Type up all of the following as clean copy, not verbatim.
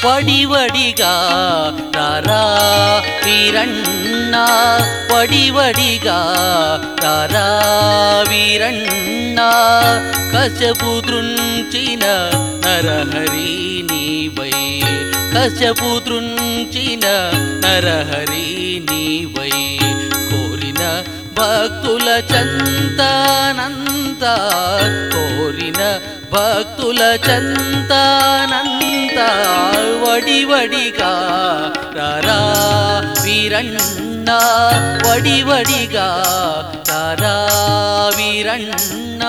వడివడిగా రారా వీరన్న వడివడిగా రారా వీరన్న కశపు దృంచిన నరహరి నీవై కశపు దృంచిన నరహరి నీవై కోరిన భక్తుల చంతానంత కోరిన భక్తుల చంతానంత వడివడిగా రారా వీరన్న వడివడిగా రారా వీరన్న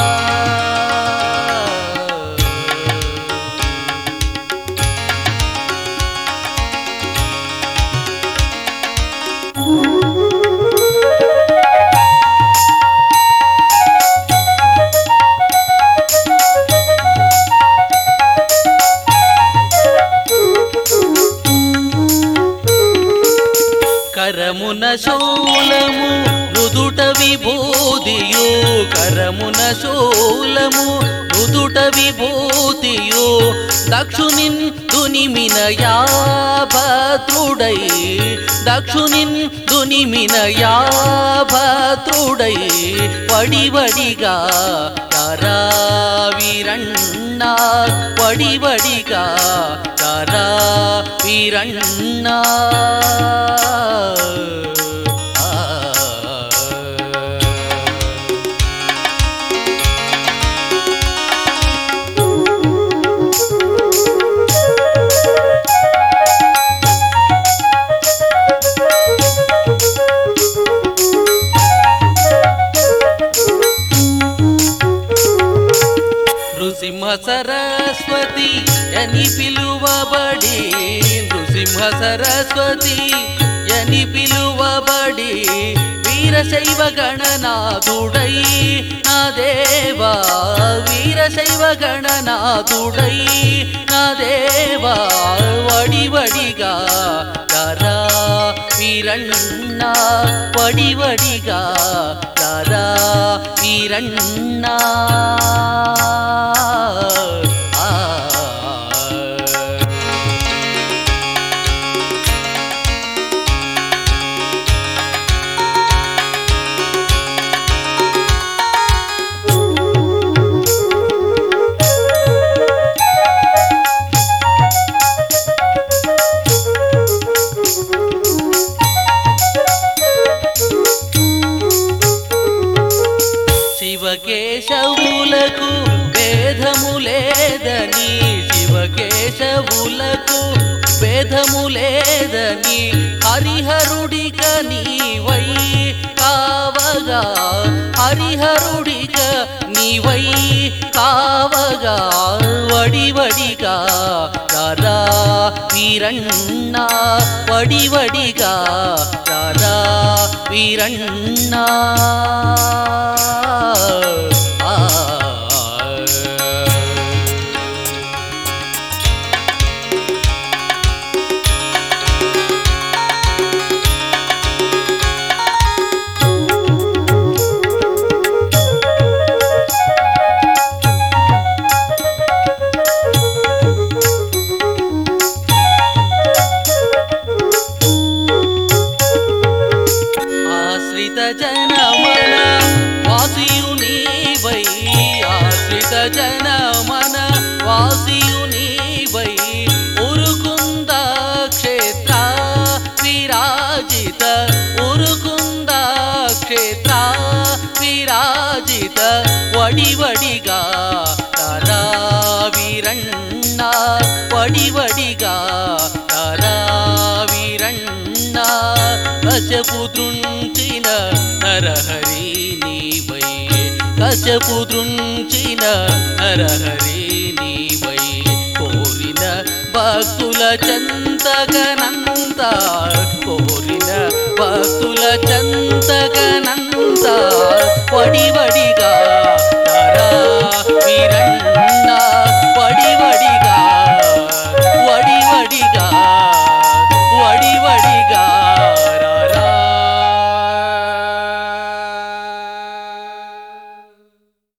కరమున శూలము నుదుట విభూతియు కరమున శూలము నుదుట విభూతియు దక్షునిన్ దునిమిన యాభద్రుడై దక్షునిన్ దునిమిన యాభద్రుడై వడివడిగా రారా వీరన్న వడివడిగా రారా వీరన్న నృసింహ సరస్వతి అని పిలువబడి నృసింహ సరస్వతి అని పిలువబడి వీరశైవ గణనాథుడై నా దేవా వీరశైవ గణనాథుడై నా దేవా వడివడిగా రారా వీరన్న వడివడిగా రారా వీరన్న శివకేశవులకు భేదము లేదని శివకేశవులకు భేదము లేదని హరిహరుడిక నీవై కావగా హరిహరుడిక నీవై కావగా వడివడిగా రారా వీరన్న వడివడిగా రారా వీరన్న జనమన వాసియు నీవై ఆశ్రిత జనమన వాసియు నీవై ఉరుకుంద క్షేత్ర విరాజిత ఉరుకుంద క్షేత్ర విరాజిత వడివడిగా రారా వీరన్న వడివడిగా రారా వీరన్న కశపు దృంచిన నరహరి నీవై కశపు దృంచిన నరహరి నీవై కోరిన భక్తుల చంతగనంత కోరిన భక్తుల చంతగనంత వడివడిగా